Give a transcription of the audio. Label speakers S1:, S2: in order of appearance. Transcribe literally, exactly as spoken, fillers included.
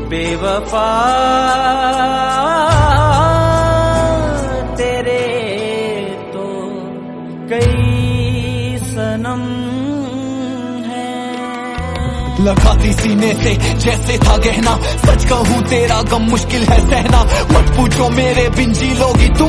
S1: बेवफा तेरे तो कई सनम हैं।
S2: लगाती सीने से जैसे था गहना, सच कहूँ तेरा गम मुश्किल है सहना। मत पूछो मेरे बिन जी लोगी तुम